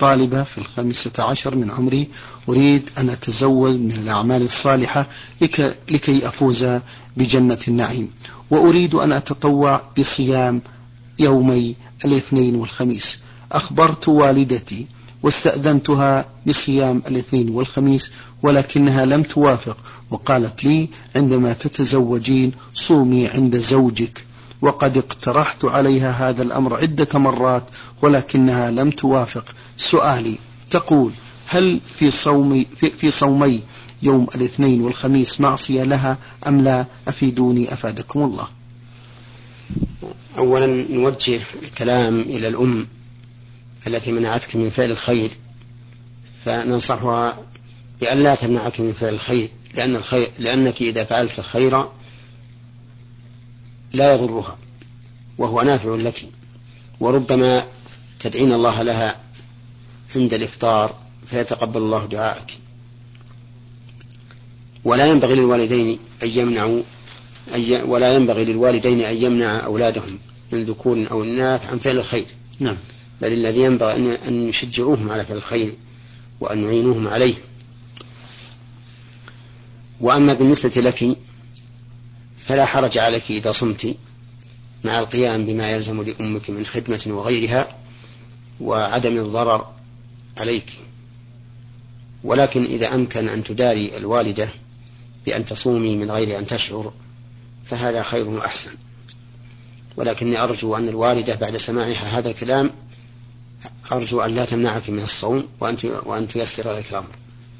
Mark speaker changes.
Speaker 1: طالبة في 15 من عمري، أريد أن أتزوج من الأعمال الصالحة لكي أفوز بجنة النعيم، وأريد أن أتطوع بصيام يومي الاثنين والخميس. أخبرت والدتي واستأذنتها بصيام الاثنين والخميس، ولكنها لم توافق، وقالت لي: عندما تتزوجين صومي عند زوجك. وقد اقترحت عليها هذا الأمر عدة مرات ولكنها لم توافق. سؤالي: تقول هل في صومي يوم الاثنين والخميس معصية لها أم لا؟ أفيدوني أفادكم الله.
Speaker 2: أولا نوجه الكلام إلى الأم التي منعتك من فعل الخير، فننصحها بأن لا تمنعك من فعل الخير، لأنك إذا فعلت الخير لا يضرها وهو نافع لك، وربما تدعين الله لها عند الإفطار فيتقبل الله دعاءك. ولا ينبغي للوالدين أن يمنع أولادهم من ذكور أو إناث عن فعل الخير.
Speaker 1: نعم.
Speaker 2: بل الذي ينبغي أن يشجعوهم على فعل الخير وأن يعينوهم عليه. وأما بالنسبة لك فلا حرج عليك إذا صمت مع القيام بما يلزم لأمك من خدمة وغيرها وعدم الضرر عليك، ولكن إذا أمكن أن تداري الوالدة بأن تصومي من غير أن تشعر فهذا خير وأحسن. ولكني أرجو أن الوالدة بعد سماعها هذا الكلام أرجو أن لا تمنعك من الصوم وأن تيسر لك الأمر.